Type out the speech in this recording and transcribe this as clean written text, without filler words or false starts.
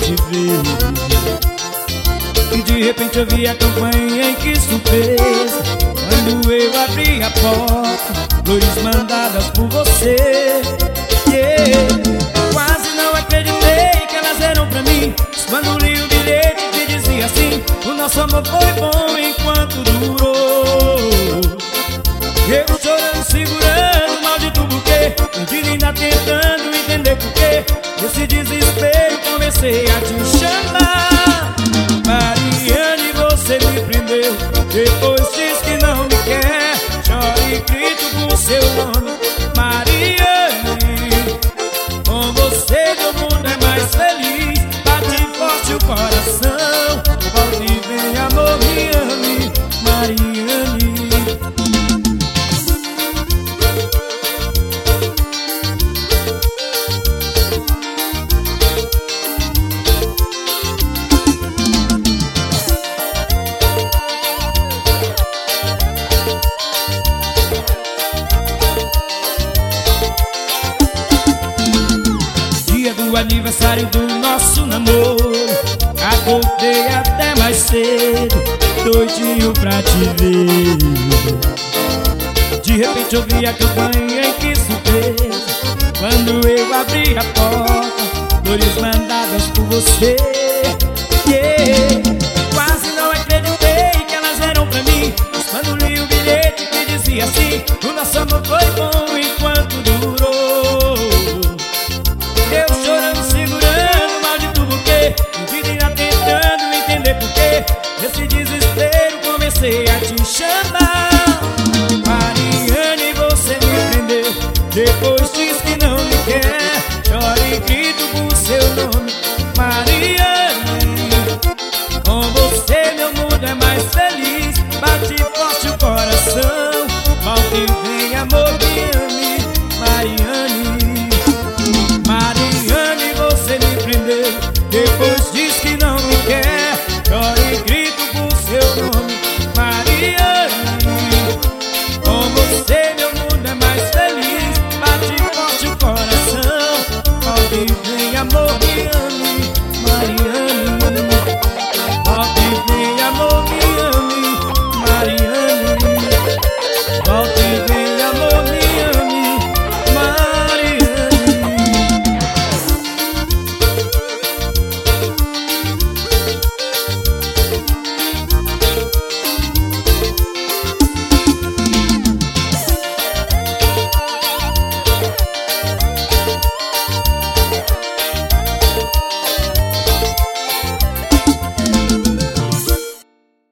te ver. E de repente eu vi a campanha em que surpresa. Quando eu abri a porta, flores mandadas por você. Quase não acreditei que elas eram pra mim. Quando li o bilhete que dizia assim: o nosso amor foi bom enquanto durou. Eu chorando, segurando o maldito buquê, perdido ainda tentando entender porquê. Nesse desespero comecei a te chamar. Mariane, você me prendeu, depois diz que não me quer. Choro e grito por seu nome, Mariane. Com você todo mundo é mais feliz. Bate forte o coração, volte e vem, amor, me ame, Mariane. O aniversário do nosso namoro, acordei até mais cedo, doidinho pra te ver. De repente ouvi a campanha em que surpresa. Quando eu abri a porta, flores mandadas por você. Quase não acreditei que elas eram pra mim. Mas quando li o bilhete que dizia assim: o nosso amor foi bom